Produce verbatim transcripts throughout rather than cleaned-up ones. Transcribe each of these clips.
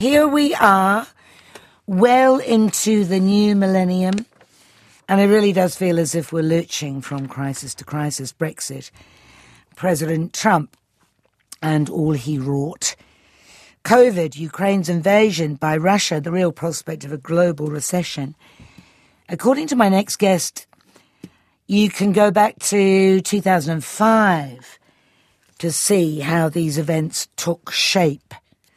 Here we are, well into the new millennium, and it really does feel as if we're lurching from crisis to crisis. Brexit, President Trump and all he wrought, COVID, Ukraine's invasion by Russia, the real prospect of a global recession. According to my next guest, you can go back to two thousand five to see how these events took shape.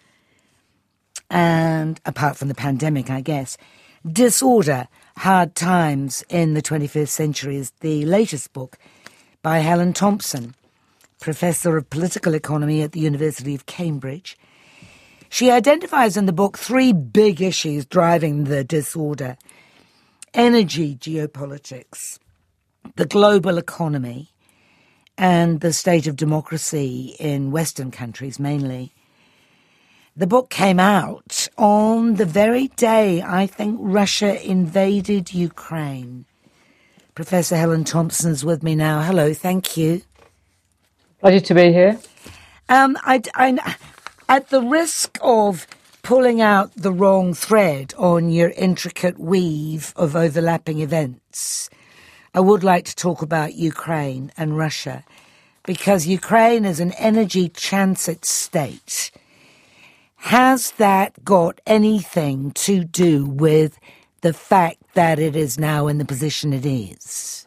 And apart from the pandemic, I guess, Disorder, Hard Times in the twenty-first Century is the latest book by Helen Thompson, Professor of Political Economy at the University of Cambridge. She identifies in the book three big issues driving the disorder: energy geopolitics, the global economy, and the state of democracy in Western countries mainly. The book came out on the very day, I think, Russia invaded Ukraine. Professor Helen Thompson's with me now. Hello, thank you. Pleasure to be here. Um, I, I, at the risk of pulling out the wrong thread on your intricate weave of overlapping events, I would like to talk about Ukraine and Russia, because Ukraine is an energy transit state. Has that got anything to do with the fact that it is now in the position it is?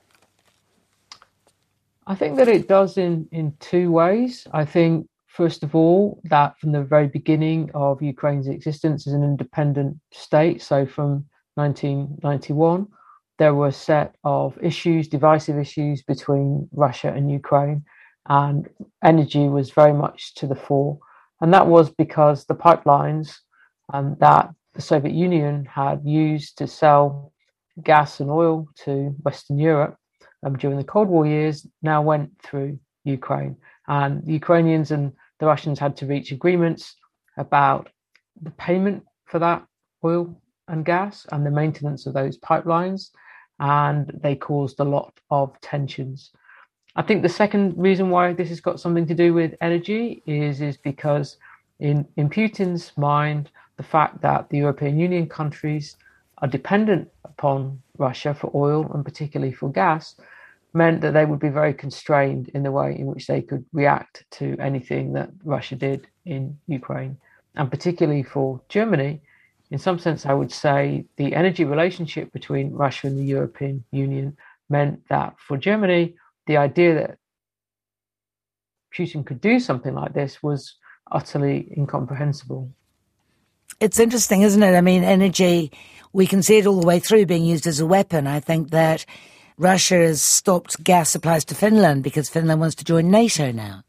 I think that it does in, in two ways. I think, first of all, that from the very beginning of Ukraine's existence as an independent state, so from nineteen ninety-one, there were a set of issues, divisive issues between Russia and Ukraine, and energy was very much to the fore. And that was because the pipelines um, that the Soviet Union had used to sell gas and oil to Western Europe um, during the Cold War years now went through Ukraine. And the Ukrainians and the Russians had to reach agreements about the payment for that oil and gas and the maintenance of those pipelines. And they caused a lot of tensions. I think the second reason why this has got something to do with energy is, is because in, in Putin's mind, the fact that the European Union countries are dependent upon Russia for oil and particularly for gas meant that they would be very constrained in the way in which they could react to anything that Russia did in Ukraine. And particularly for Germany, in some sense, I would say the energy relationship between Russia and the European Union meant that for Germany, the idea that Putin could do something like this was utterly incomprehensible. It's interesting, isn't it? I mean, energy, we can see it all the way through being used as a weapon. I think that Russia has stopped gas supplies to Finland because Finland wants to join NATO now.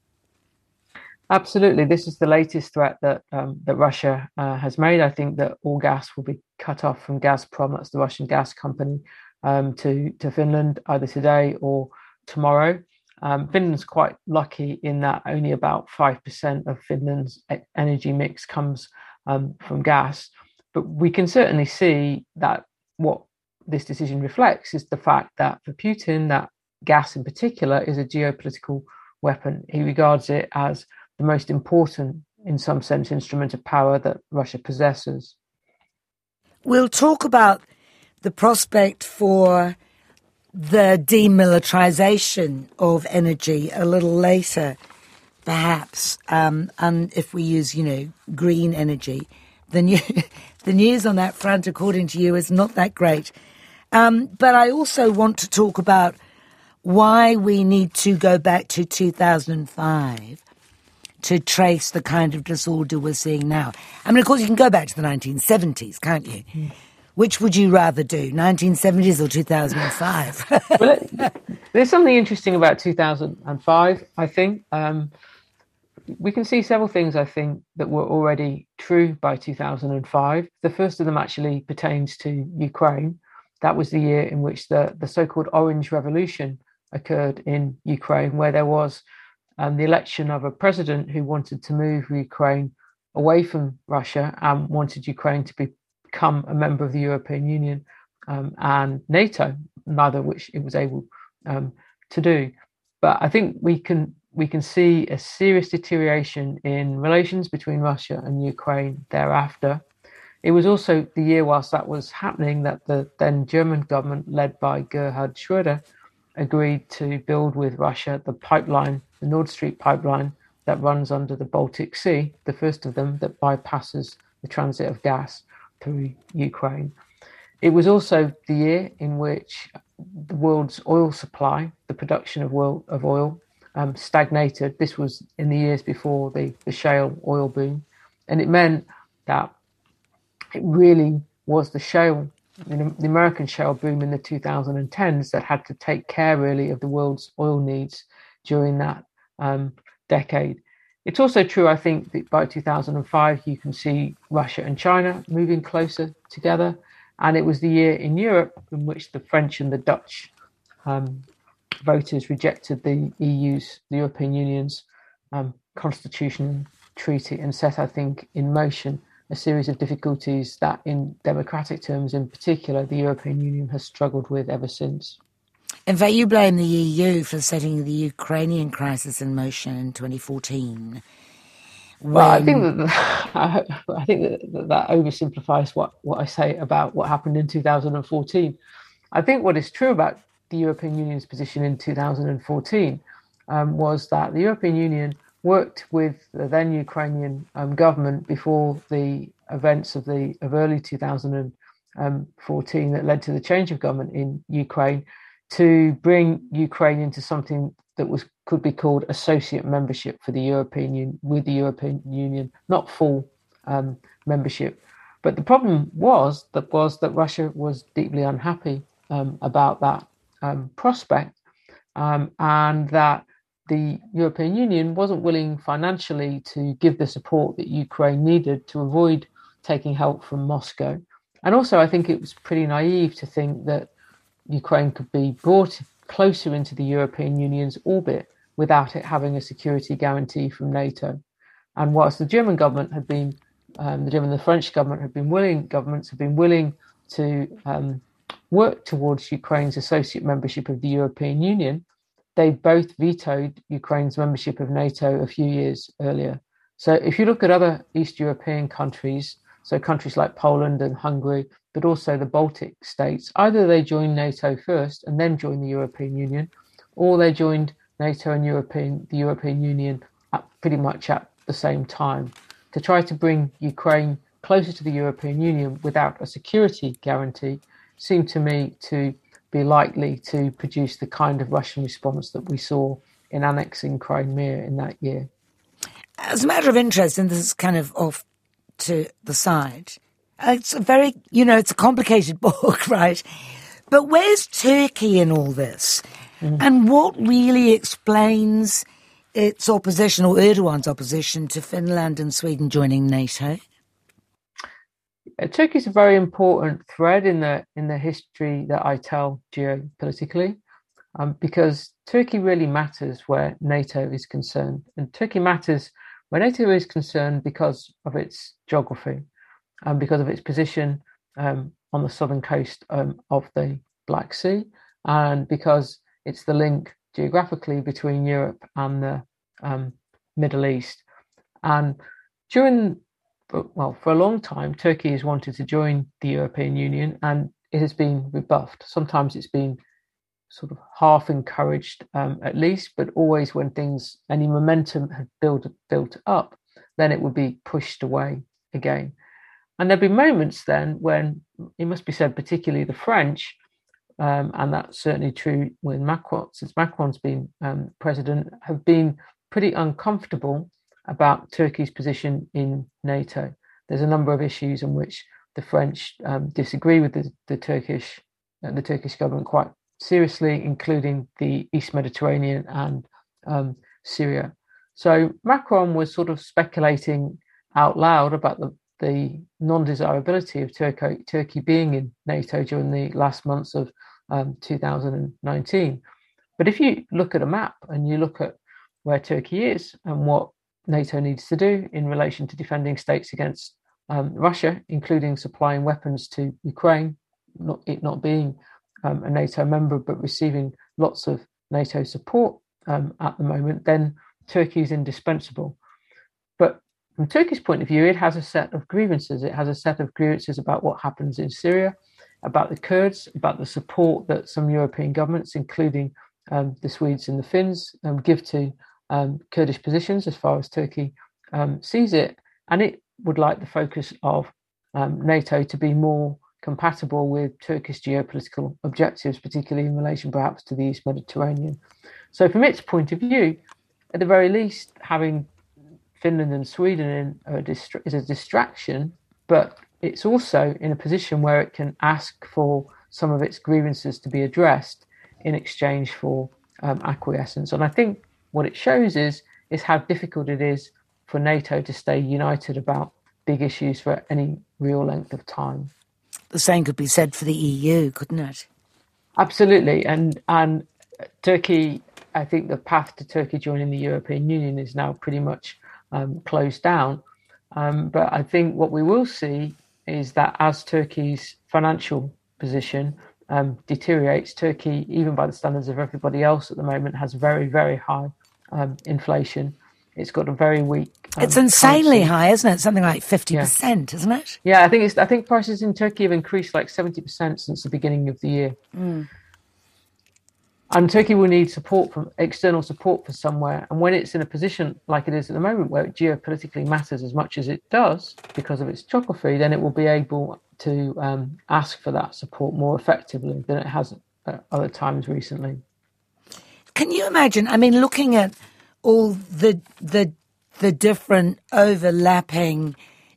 Absolutely. This is the latest threat that um, that Russia uh, has made. I think that all gas will be cut off from Gazprom, that's the Russian gas company, um, to, to Finland either today or tomorrow. Um, Finland's quite lucky in that only about five percent of Finland's energy mix comes um, from gas. But we can certainly see that what this decision reflects is the fact that for Putin, that gas in particular is a geopolitical weapon. He regards it as the most important, in some sense, instrument of power that Russia possesses. We'll talk about the prospect for the demilitarization of energy a little later, perhaps, um, and if we use, you know, green energy. The, new, the news on that front, according to you, is not that great. Um, but I also want to talk about why we need to go back to two thousand five to trace the kind of disorder we're seeing now. I mean, of course, you can go back to the nineteen seventies, can't you? Mm. Which would you rather do, nineteen seventies or two thousand five? Well, there's something interesting about two thousand five, I think. Um, we can see several things, I think, that were already true by two thousand five. The first of them actually pertains to Ukraine. That was the year in which the, the so-called Orange Revolution occurred in Ukraine, where there was um, the election of a president who wanted to move Ukraine away from Russia and wanted Ukraine to be become a member of the European Union um, and NATO, neither of which it was able um, to do. But I think we can we can see a serious deterioration in relations between Russia and Ukraine thereafter. It was also the year whilst that was happening that the then German government, led by Gerhard Schröder, agreed to build with Russia the pipeline, the Nord Stream pipeline that runs under the Baltic Sea, the first of them that bypasses the transit of gas through Ukraine. It was also the year in which the world's oil supply, the production of oil, of oil um, stagnated. This was in the years before the, the shale oil boom. And it meant that it really was the shale, you know, the American shale boom in the two thousand tens that had to take care really of the world's oil needs during that um, decade. It's also true, I think, that by two thousand five, you can see Russia and China moving closer together. And it was the year in Europe in which the French and the Dutch um, voters rejected the E U's, the European Union's um, constitutional treaty and set, I think, in motion a series of difficulties that in democratic terms in particular, the European Union has struggled with ever since. In fact, you blame the E U for setting the Ukrainian crisis in motion in twenty fourteen. When... Well, I think that I think that, that oversimplifies what, what I say about what happened in two thousand fourteen. I think what is true about the European Union's position in two thousand fourteen um, was that the European Union worked with the then Ukrainian um, government before the events of the of early two thousand fourteen that led to the change of government in Ukraine to bring Ukraine into something that was could be called associate membership for the European Union with the European Union, not full um, membership. But the problem was that was that Russia was deeply unhappy um, about that um, prospect, um, and that the European Union wasn't willing financially to give the support that Ukraine needed to avoid taking help from Moscow. And also, I think it was pretty naive to think that Ukraine could be brought closer into the European Union's orbit without it having a security guarantee from NATO. And whilst the German government had been, um, the German and the French government had been willing, governments have been willing to um, work towards Ukraine's associate membership of the European Union, they both vetoed Ukraine's membership of NATO a few years earlier. So if you look at other East European countries, so countries like Poland and Hungary, but also the Baltic states, either they joined NATO first and then joined the European Union, or they joined NATO and European, the European Union at pretty much at the same time. To try to bring Ukraine closer to the European Union without a security guarantee seemed to me to be likely to produce the kind of Russian response that we saw in annexing Crimea in that year. As a matter of interest, and this is kind of off to the side, it's a very, you know, it's a complicated book, right? But where's Turkey in all this? Mm. And what really explains its opposition, or Erdogan's opposition, to Finland and Sweden joining NATO? Uh, Turkey is a very important thread in the in the history that I tell geopolitically, um, because Turkey really matters where NATO is concerned. And Turkey matters where NATO is concerned because of its geography and because of its position um, on the southern coast um, of the Black Sea, and because it's the link geographically between Europe and the um, Middle East. And during, well, for a long time, Turkey has wanted to join the European Union, and it has been rebuffed. Sometimes it's been sort of half encouraged, um, at least, but always when things, any momentum had built built up, then it would be pushed away again. And there'd be moments then when, it must be said, particularly the French, um, and that's certainly true with Macron, since Macron's been um, president, have been pretty uncomfortable about Turkey's position in NATO. There's a number of issues in which the French um, disagree with the, the Turkish uh, the Turkish government quite seriously, including the East Mediterranean and um, Syria. So Macron was sort of speculating out loud about the, the non-desirability of Turkey, Turkey being in NATO during the last months of um, two thousand nineteen. But if you look at a map and you look at where Turkey is and what NATO needs to do in relation to defending states against um, Russia, including supplying weapons to Ukraine, not it not being um, a NATO member, but receiving lots of NATO support um, at the moment, then Turkey is indispensable. But from Turkey's point of view, it has a set of grievances. It has a set of grievances about what happens in Syria, about the Kurds, about the support that some European governments, including um, the Swedes and the Finns, um, give to um, Kurdish positions as far as Turkey um, sees it. And it would like the focus of um, NATO to be more compatible with Turkish geopolitical objectives, particularly in relation perhaps to the East Mediterranean. So from its point of view, at the very least, having Finland and Sweden in a distra- is a distraction, but it's also in a position where it can ask for some of its grievances to be addressed in exchange for um, acquiescence. And I think what it shows is, is how difficult it is for NATO to stay united about big issues for any real length of time. The same could be said for the E U, couldn't it? Absolutely. And, and Turkey, I think the path to Turkey joining the European Union is now pretty much um, closed down. Um, but I think what we will see is that as Turkey's financial position um, deteriorates, Turkey, even by the standards of everybody else at the moment, has very, very high um, inflation. It's got a very weak. Um, it's insanely currency. high, isn't it? Something like fifty percent, yeah. isn't it? Yeah, I think it's. I think prices in Turkey have increased like seventy percent since the beginning of the year. Mm. And Turkey will need support from external support for somewhere. And when it's in a position like it is at the moment, where it geopolitically matters as much as it does because of its geography, then it will be able to um, ask for that support more effectively than it has at other times recently. Can you imagine? I mean, looking at all the the the different overlapping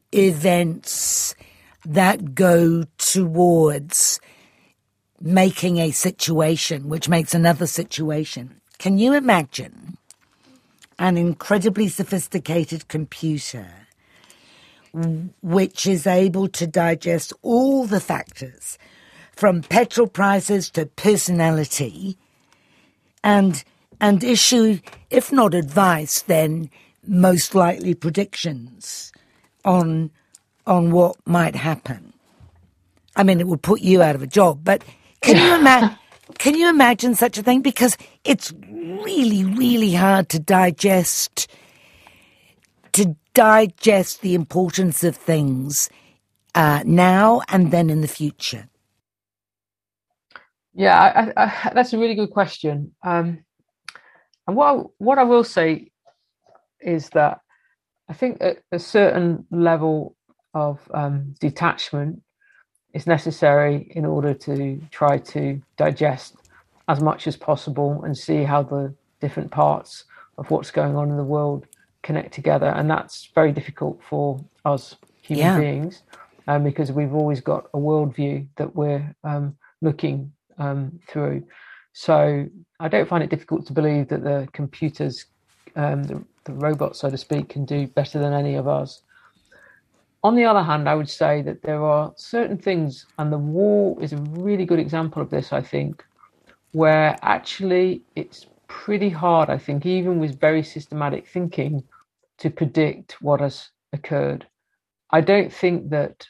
events that go towards making a situation which makes another situation. Can you imagine an incredibly sophisticated computer which is able to digest all the factors from petrol prices to personality and and issue, if not advice, then most likely predictions on on what might happen? I mean, it would put you out of a job, but can you imagine? Can you imagine such a thing? Because it's really, really hard to digest to digest the importance of things uh, now and then in the future. Yeah, I, I, that's a really good question. Um, and what I, what I will say is that I think at a certain level of um, detachment is necessary in order to try to digest as much as possible and see how the different parts of what's going on in the world connect together. And that's very difficult for us human yeah. beings um, because we've always got a worldview that we're um, looking um, through. So I don't find it difficult to believe that the computers, um, the, the robots, so to speak, can do better than any of us. On the other hand, I would say that there are certain things, and the war is a really good example of this, I think, where actually it's pretty hard, I think, even with very systematic thinking, to predict what has occurred. I don't think that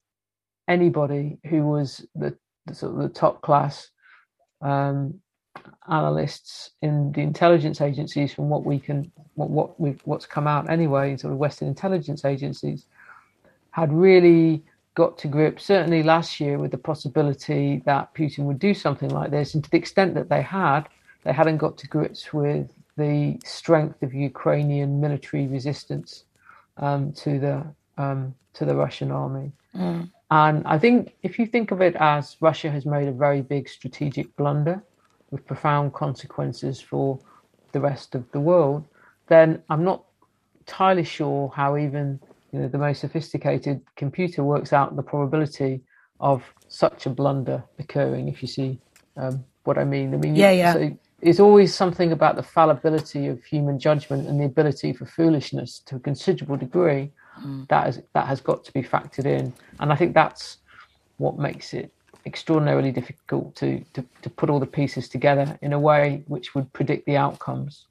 anybody who was the, the sort of the top class um, analysts in the intelligence agencies, from what we can, what what we've, what's come out anyway, sort of Western intelligence agencies, had really got to grips, certainly last year, with the possibility that Putin would do something like this. And to the extent that they had, they hadn't got to grips with the strength of Ukrainian military resistance um, to the um, to the Russian army. Mm. And I think if you think of it as Russia has made a very big strategic blunder with profound consequences for the rest of the world, then I'm not entirely sure how even you know, the most sophisticated computer works out the probability of such a blunder occurring, if you see um, what I mean. I mean, yeah, yeah. So it's always something about the fallibility of human judgment and the ability for foolishness to a considerable degree mm. that, is, that has got to be factored in. And I think that's what makes it extraordinarily difficult to, to, to put all the pieces together in a way which would predict the outcomes.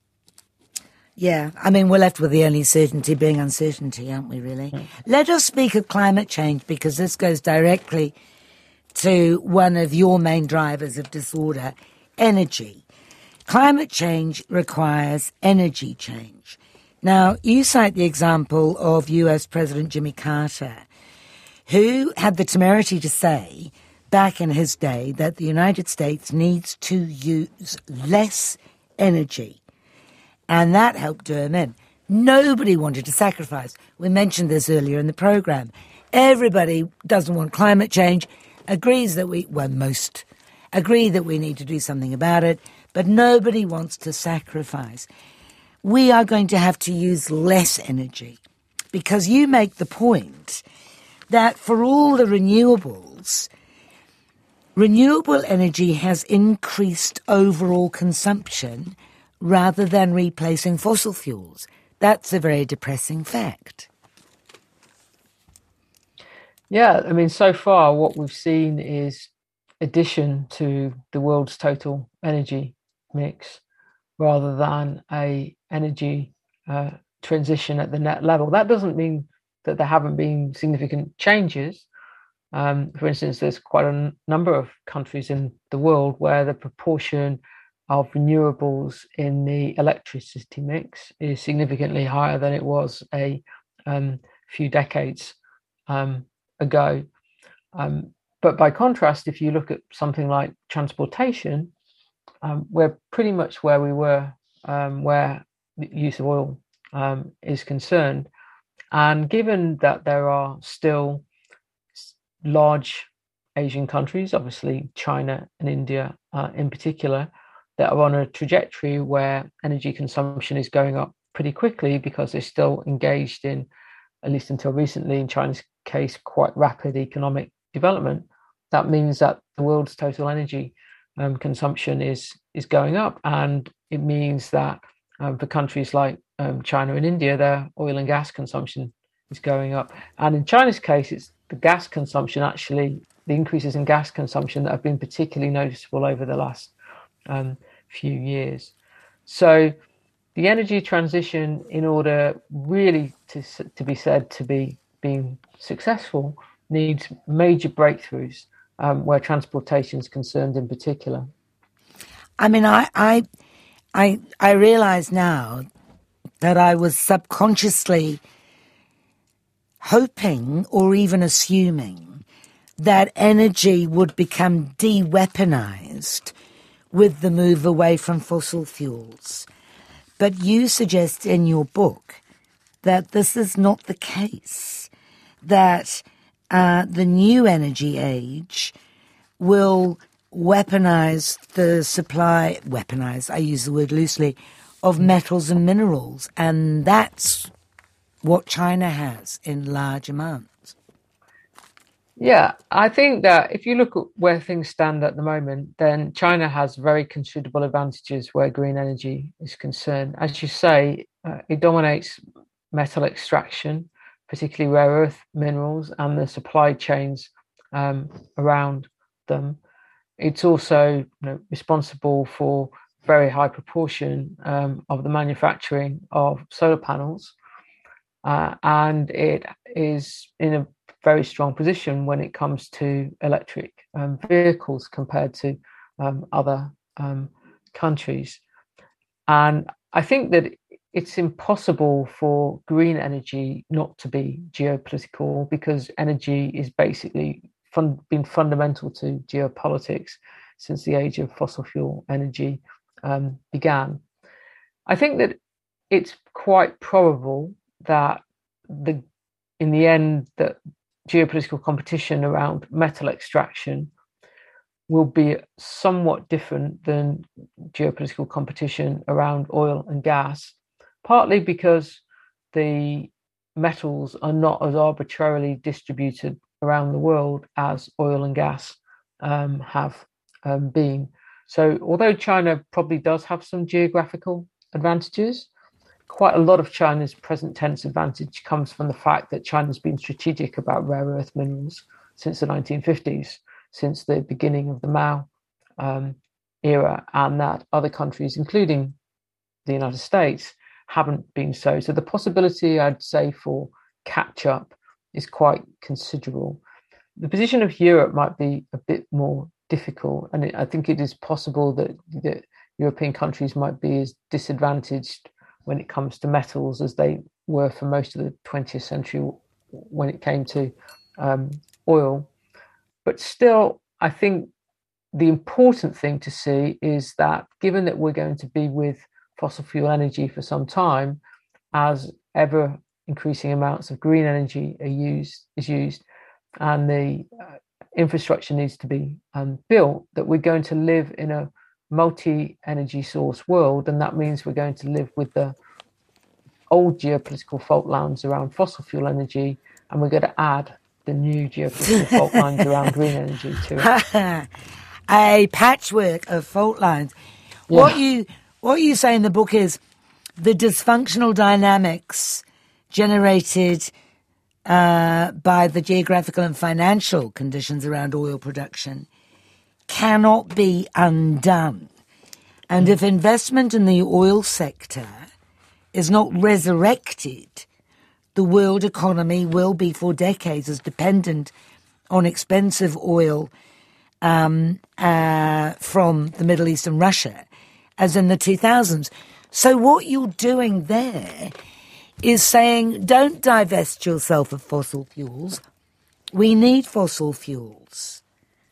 Yeah, I mean, we're left with the only certainty being uncertainty, aren't we, really? Mm. Let us speak of climate change, because this goes directly to one of your main drivers of disorder, energy. climate change requires energy change. Now, you cite the example of U S President Jimmy Carter, who had the temerity to say back in his day that the United States needs to use less energy. And that helped do him in. Nobody wanted to sacrifice. We mentioned this earlier in the programme. Everybody doesn't want climate change, agrees that we, well, most agree that we need to do something about it, but nobody wants to sacrifice. We are going to have to use less energy because you make the point that for all the renewables, renewable energy has increased overall consumption rather than replacing fossil fuels. That's a very depressing fact. Yeah, I mean, so far what we've seen is addition to the world's total energy mix rather than a energy uh, transition at the net level. That doesn't mean that there haven't been significant changes. Um, for instance, there's quite a n- number of countries in the world where the proportion of renewables in the electricity mix is significantly higher than it was a um, few decades um, ago. Um, but by contrast, if you look at something like transportation, um, we're pretty much where we were, um, where the use of oil um, is concerned. And given that there are still large Asian countries, obviously China and India uh, in particular, that are on a trajectory where energy consumption is going up pretty quickly because they're still engaged in, at least until recently, in China's case, quite rapid economic development. That means that the world's total energy um, consumption is is going up, and it means that um, for countries like um, China and India, their oil and gas consumption is going up. And in China's case, it's the gas consumption, actually, the increases in gas consumption that have been particularly noticeable over the last um, few years. So the energy transition, in order really to, to be said to be being successful, needs major breakthroughs um, where transportation is concerned in particular. I mean, I, I, I, I realise now that I was subconsciously hoping or even assuming that energy would become de-weaponized with the move away from fossil fuels. But you suggest in your book that this is not the case, that uh, the new energy age will weaponize the supply, weaponize, I use the word loosely, of metals and minerals, and that's what China has in large amounts. Yeah, I think that if you look at where things stand at the moment, then China has very considerable advantages where green energy is concerned. As you say, uh, it dominates metal extraction, particularly rare earth minerals, and the supply chains um, around them. It's also, you know, responsible for a very high proportion um, of the manufacturing of solar panels. Uh, and it is in a very strong position when it comes to electric um, vehicles compared to um, other um, countries. And I think that it's impossible for green energy not to be geopolitical, because energy is basically fun- been fundamental to geopolitics since the age of fossil fuel energy um, began. I think that it's quite probable that the in the end that geopolitical competition around metal extraction will be somewhat different than geopolitical competition around oil and gas, partly because the metals are not as arbitrarily distributed around the world as oil and gas um, have um, been. So although China probably does have some geographical advantages, quite a lot of China's present tense advantage comes from the fact that China's been strategic about rare earth minerals since the nineteen fifties, since the beginning of the Mao um, era, and that other countries, including the United States, haven't been so. So the possibility, I'd say, for catch up is quite considerable. The position of Europe might be a bit more difficult, and it, I think it is possible that, that European countries might be as disadvantaged when it comes to metals as they were for most of the twentieth century when it came to um, oil. But still, I think the important thing to see is that given that we're going to be with fossil fuel energy for some time, as ever increasing amounts of green energy are used is used, and the uh, infrastructure needs to be um, built, that we're going to live in a multi-energy source world, and that means we're going to live with the old geopolitical fault lines around fossil fuel energy, and we're going to add the new geopolitical fault lines around green energy to it. A patchwork of fault lines. Yeah. What you what you say in the book is the dysfunctional dynamics generated uh, by the geographical and financial conditions around oil production cannot be undone. And mm. if investment in the oil sector is not resurrected, the world economy will be for decades as dependent on expensive oil um, uh, from the Middle East and Russia as in the two thousands. So what you're doing there is saying, don't divest yourself of fossil fuels. We need fossil fuels.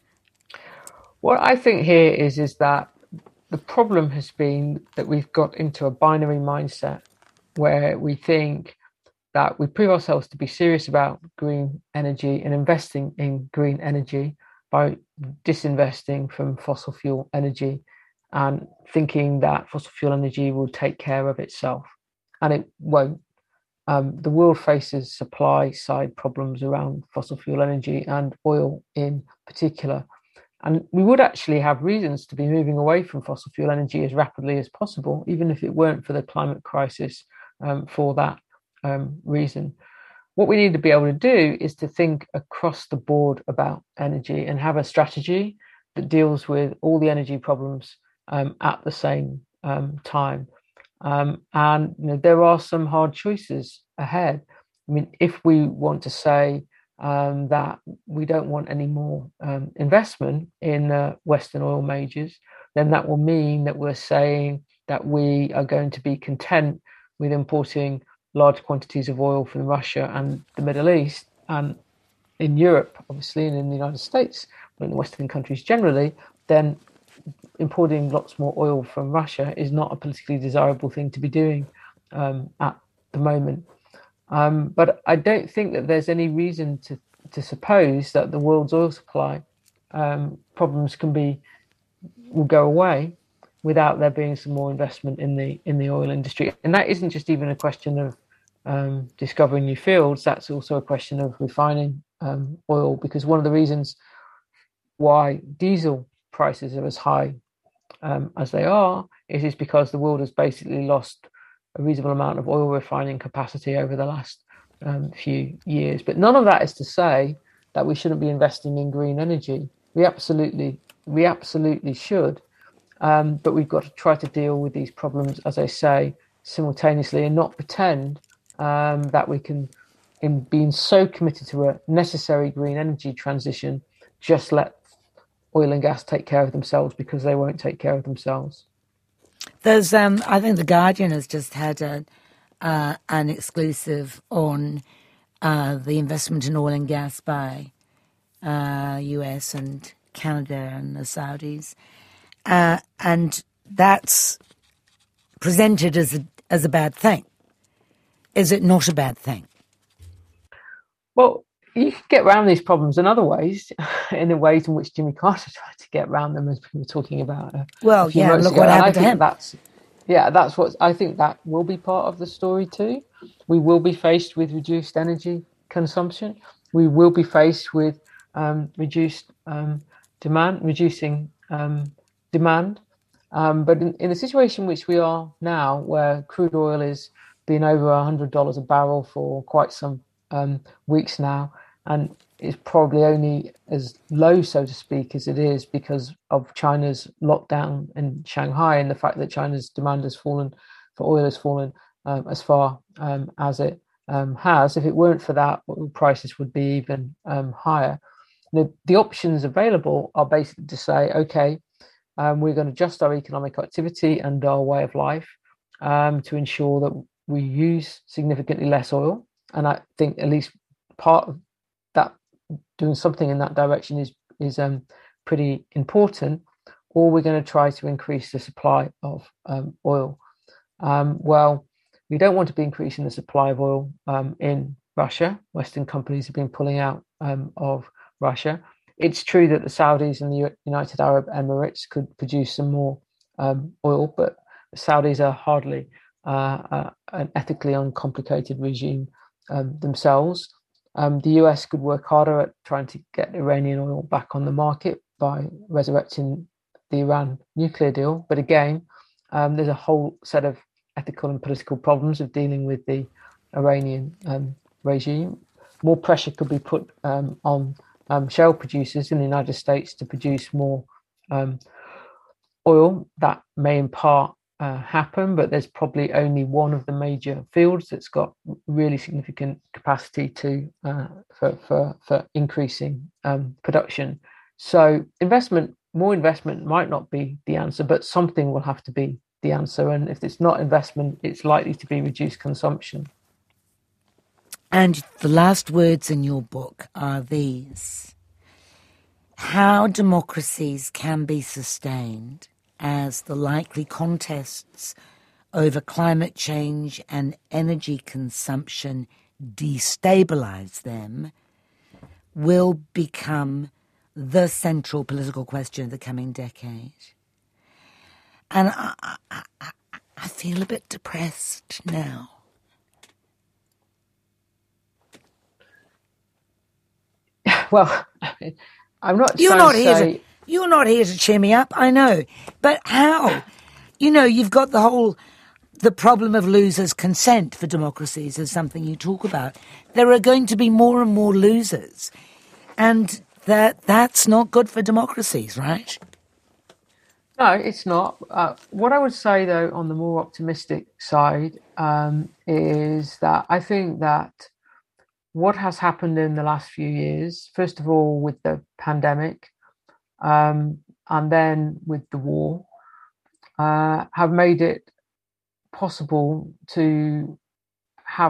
What I think here is, is that the problem has been that we've got into a binary mindset where we think that we prove ourselves to be serious about green energy and investing in green energy by disinvesting from fossil fuel energy and thinking that fossil fuel energy will take care of itself. And it won't. Um, the world faces supply side problems around fossil fuel energy and oil in particular. And we would actually have reasons to be moving away from fossil fuel energy as rapidly as possible, even if it weren't for the climate crisis um, for that um, reason. What we need to be able to do is to think across the board about energy and have a strategy that deals with all the energy problems um, at the same um, time. Um, and you know, there are some hard choices ahead. I mean, if we want to say um, that we don't want any more um, investment in uh, Western oil majors, then that will mean that we're saying that we are going to be content with importing large quantities of oil from Russia and the Middle East, and in Europe, obviously, and in the United States, but in the Western countries generally, then importing lots more oil from Russia is not a politically desirable thing to be doing um, at the moment. Um, but I don't think that there's any reason to, to suppose that the world's oil supply um, problems can be will go away without there being some more investment in the in the oil industry. And that isn't just even a question of um, discovering new fields. That's also a question of refining um, oil, because one of the reasons why diesel prices are as high um, as they are is, is because the world has basically lost a reasonable amount of oil refining capacity over the last um, few years. But none of that is to say that we shouldn't be investing in green energy. We absolutely, we absolutely should. Um, but we've got to try to deal with these problems, as I say, simultaneously, and not pretend um, that we can, in being so committed to a necessary green energy transition, just let oil and gas take care of themselves, because they won't take care of themselves. There's, um, I think The Guardian has just had a, uh, an exclusive on uh, the investment in oil and gas by uh, U S and Canada and the Saudis. Uh, and that's presented as a, as a bad thing. Is it not a bad thing? Well, you can get around these problems in other ways, in the ways in which Jimmy Carter tried to get around them, as we were talking about. Uh, well, yeah, look ago. what happened to him. That's, yeah, that's what I think that will be part of the story too. We will be faced with reduced energy consumption. We will be faced with um, reduced um, demand, reducing um, demand. Um, but in, in the situation in which we are now, where crude oil is being over one hundred dollars a barrel for quite some um, weeks now, and it's probably only as low, so to speak, as it is because of China's lockdown in Shanghai and the fact that China's demand has fallen for oil has fallen um, as far um, as it um, has. If it weren't for that, prices would be even um, higher. The, the options available are basically to say, okay, Um, we're going to adjust our economic activity and our way of life um, to ensure that we use significantly less oil. And I think at least part of that, doing something in that direction is is um, pretty important. Or we're going to try to increase the supply of um, oil. Um, well, we don't want to be increasing the supply of oil um, in Russia. Western companies have been pulling out um, of Russia. It's true that the Saudis and the United Arab Emirates could produce some more um, oil, but the Saudis are hardly uh, uh, an ethically uncomplicated regime um, themselves. Um, the U S could work harder at trying to get Iranian oil back on the market by resurrecting the Iran nuclear deal. But again, um, there's a whole set of ethical and political problems of dealing with the Iranian um, regime. More pressure could be put um, on um, shale producers in the United States to produce more um, oil. That may in part uh, happen, but there's probably only one of the major fields that's got really significant capacity to uh, for, for, for increasing um, production. So investment, more investment might not be the answer, but something will have to be the answer. And if it's not investment, it's likely to be reduced consumption. And the last words in your book are these: how democracies can be sustained as the likely contests over climate change and energy consumption destabilize them will become the central political question of the coming decade. And I, I, I, I feel a bit depressed now. Well, I'm not You're trying not to here say... to, you're not here to cheer me up, I know. But how? You know, you've got the whole, the problem of losers' consent for democracies is something you talk about. There are going to be more and more losers. And that that's not good for democracies, right? No, it's not. Uh, what I would say, though, on the more optimistic side, um, is that I think that what has happened in the last few years, first of all, with the pandemic, um, and then with the war, uh, have made it possible to have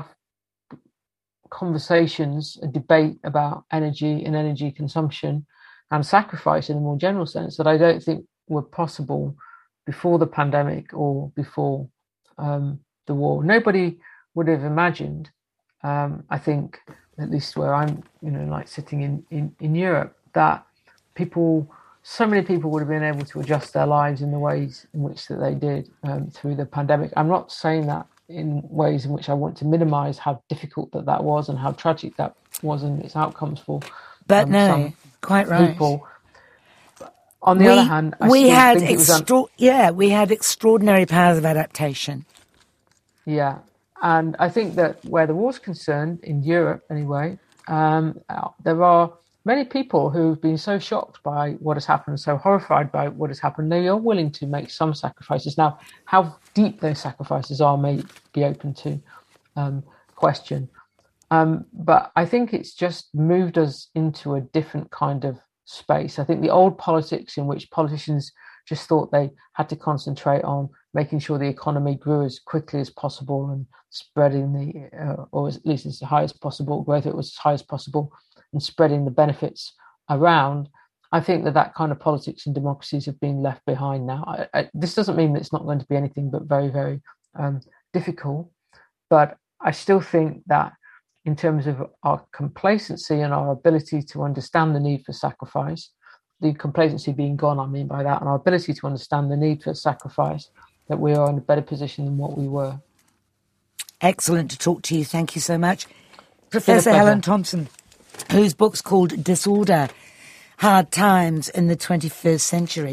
conversations, a debate about energy and energy consumption and sacrifice in a more general sense that I don't think were possible before the pandemic or before um, the war. Nobody would have imagined, um, I think, at least where I'm, you know, like sitting in, in, in Europe, that people, so many people would have been able to adjust their lives in the ways in which that they did um, through the pandemic. I'm not saying that in ways in which I want to minimize how difficult that that was and how tragic that was and its outcomes for but um, no, some quite right. people. On the we, other hand, I we still had think it was... extra- un- yeah, we had extraordinary powers of adaptation. Yeah, and I think that where the war's concerned, in Europe anyway, um, there are many people who've been so shocked by what has happened, so horrified by what has happened, they are willing to make some sacrifices. Now, how deep those sacrifices are may be open to um, question. Um, but I think it's just moved us into a different kind of space. I think the old politics in which politicians just thought they had to concentrate on making sure the economy grew as quickly as possible and spreading the, uh, or at least as high as possible, whether it was as high as possible, and spreading the benefits around. I think that that kind of politics in democracies have been left behind now. I, I, this doesn't mean that it's not going to be anything but very, very um, difficult. But I still think that in terms of our complacency and our ability to understand the need for sacrifice, the complacency being gone, I mean by that, and our ability to understand the need for sacrifice, that we are in a better position than what we were. Excellent to talk to you. Thank you so much. Professor Helen Thompson, whose book's called Disorder, Hard Times in the twenty-first Century.